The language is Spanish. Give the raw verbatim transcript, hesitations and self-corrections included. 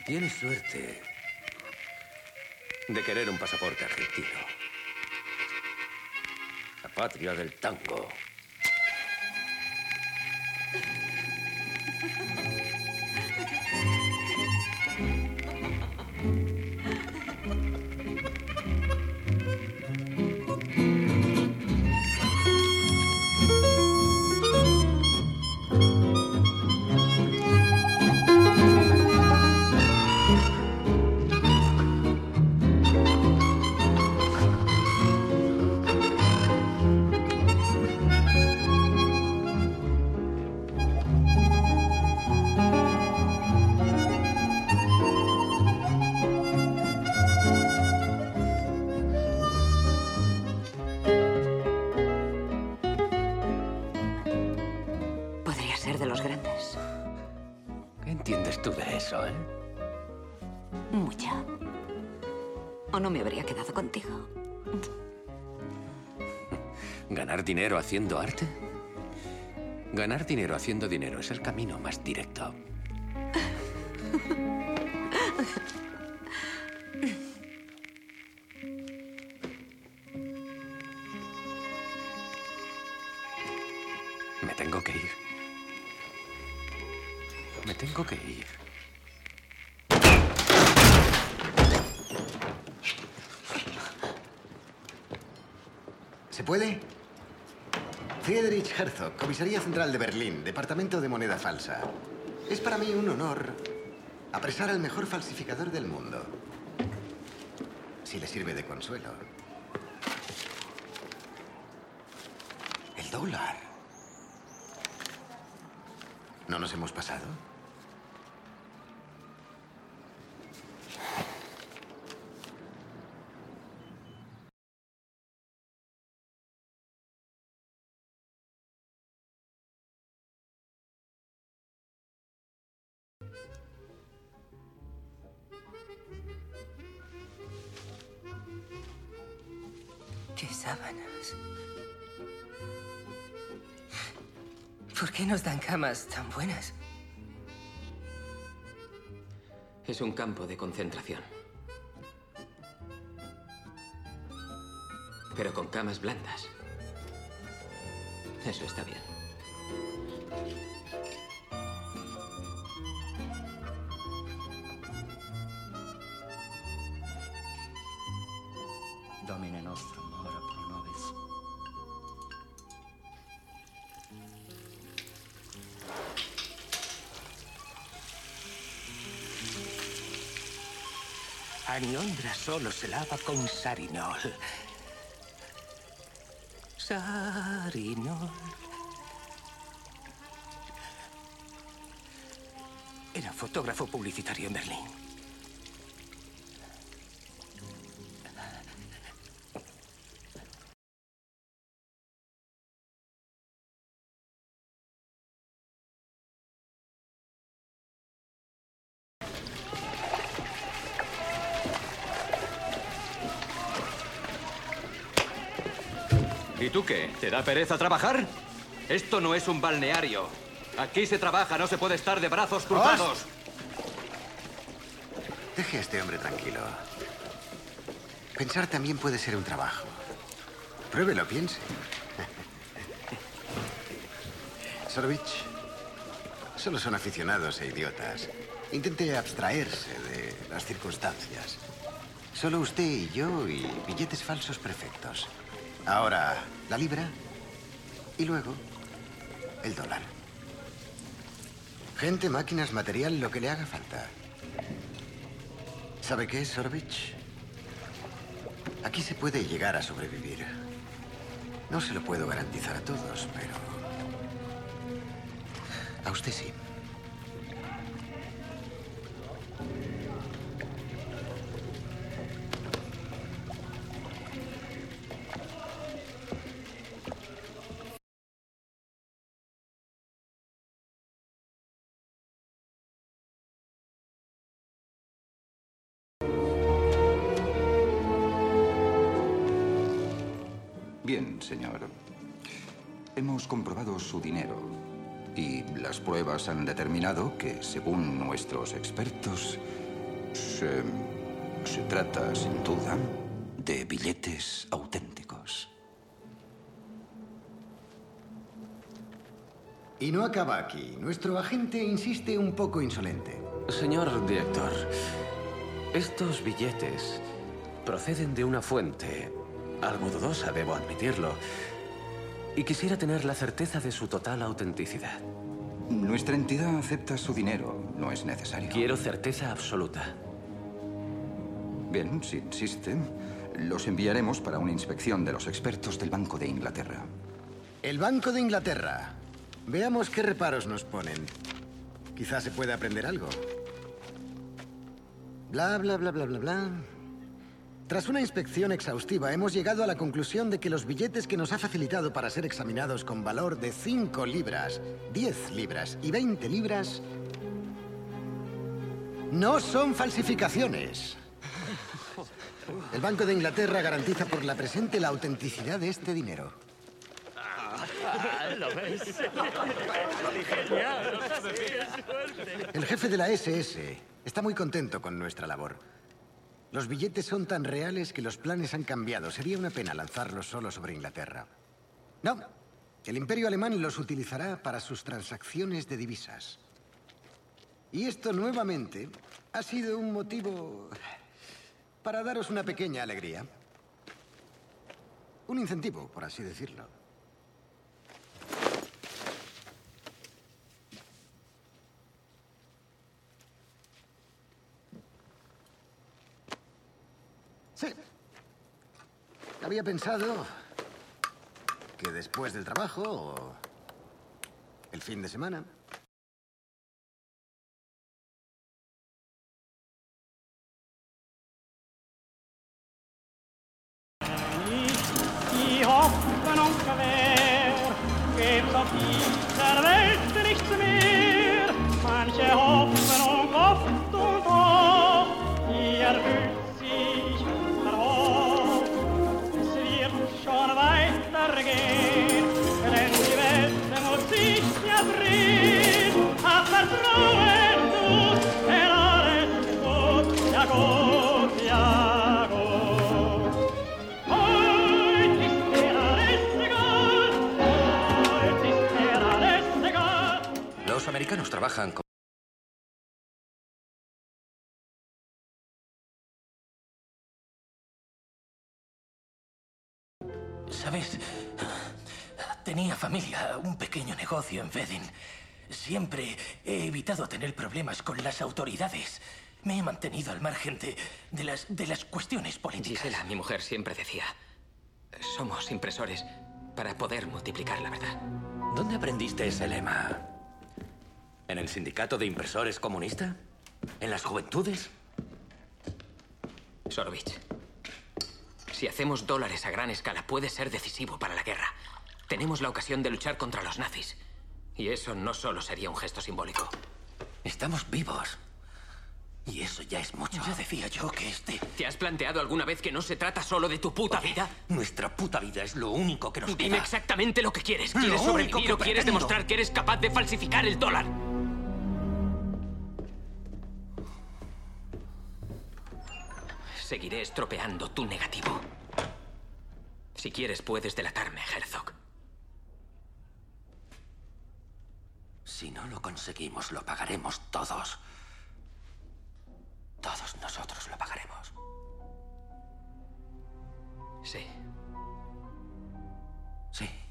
Tienes suerte de querer un pasaporte argentino. La patria del tango. ¿Ganar dinero haciendo arte? Ganar dinero haciendo dinero es el camino más directo. Me tengo que ir. Me tengo que ir. ¿Se puede? Friedrich Herzog, Comisaría Central de Berlín, Departamento de Moneda Falsa. Es para mí un honor apresar al mejor falsificador del mundo. Si le sirve de consuelo. El dólar. ¿No nos hemos pasado? ¡Qué sábanas! ¿Por qué nos dan camas tan buenas? Es un campo de concentración. Pero con camas blandas. Eso está bien. Domine nostrum, ora pro nobis. Aniondra solo se lava con Sarinol. Sarinol. Era fotógrafo publicitario en Berlín. ¿Y tú qué? ¿Te da pereza trabajar? Esto no es un balneario. Aquí se trabaja, no se puede estar de brazos cruzados. Deje a este hombre tranquilo. Pensar también puede ser un trabajo. Pruébelo, piense. Sorovich, solo son aficionados e idiotas. Intente abstraerse de las circunstancias. Solo usted y yo y billetes falsos perfectos. Ahora, la libra y luego el dólar. Gente, máquinas, material, lo que le haga falta. ¿Sabe qué, Sorovich? Aquí se puede llegar a sobrevivir. No se lo puedo garantizar a todos, pero a usted sí. Bien, señor. Hemos comprobado su dinero y las pruebas han determinado que, según nuestros expertos, Se, se trata, sin duda, de billetes auténticos. Y no acaba aquí. Nuestro agente insiste un poco insolente. Señor director, estos billetes proceden de una fuente algo dudosa, debo admitirlo. Y quisiera tener la certeza de su total autenticidad. Nuestra entidad acepta su dinero. No es necesario. Quiero certeza absoluta. Bien, si insiste, los enviaremos para una inspección de los expertos del Banco de Inglaterra. El Banco de Inglaterra. Veamos qué reparos nos ponen. Quizás se pueda aprender algo. Bla, bla, bla, bla, bla, bla. Tras una inspección exhaustiva, hemos llegado a la conclusión de que los billetes que nos ha facilitado para ser examinados con valor de cinco libras, diez libras y veinte libras no son falsificaciones. El Banco de Inglaterra garantiza por la presente la autenticidad de este dinero. ¿Lo ves? El jefe de la ese ese está muy contento con nuestra labor. Los billetes son tan reales que los planes han cambiado. Sería una pena lanzarlos solo sobre Inglaterra. No, el Imperio Alemán los utilizará para sus transacciones de divisas. Y esto nuevamente ha sido un motivo para daros una pequeña alegría. Un incentivo, por así decirlo. Sí. Había pensado que después del trabajo o el fin de semana... Die Hoffnung schwer, gebt auf dieser Welt nichts mehr. Manche Hoffnung oft und oft, die erfüllt sich verhoff. Es wird schon weitergehen, denn die Welt muss sich ja drehen. Hab Vertrauen, du, denn alles ist gut, ja gut, ja gut. Los americanos trabajan con... ¿Sabes? Tenía familia, un pequeño negocio en Vedin. Siempre he evitado tener problemas con las autoridades. Me he mantenido al margen de, de, las, de las cuestiones políticas. Gisela, mi mujer, siempre decía... Somos impresores para poder multiplicar la verdad. ¿Dónde aprendiste ese lema? ¿En el sindicato de impresores comunista? ¿En las juventudes? Sorovich, si hacemos dólares a gran escala, puede ser decisivo para la guerra. Tenemos la ocasión de luchar contra los nazis. Y eso no solo sería un gesto simbólico. Estamos vivos. Y eso ya es mucho. Ya decía yo que este... ¿Te has planteado alguna vez que no se trata solo de tu puta Oye, vida? Nuestra puta vida es lo único que nos Dime queda. exactamente lo que quieres. Lo ¿Quieres único sobrevivir que o quieres pretendo. demostrar que eres capaz de falsificar el dólar? Seguiré estropeando tu negativo. Si quieres, puedes delatarme, Herzog. Si no lo conseguimos, lo pagaremos todos. Todos nosotros lo pagaremos. Sí. Sí.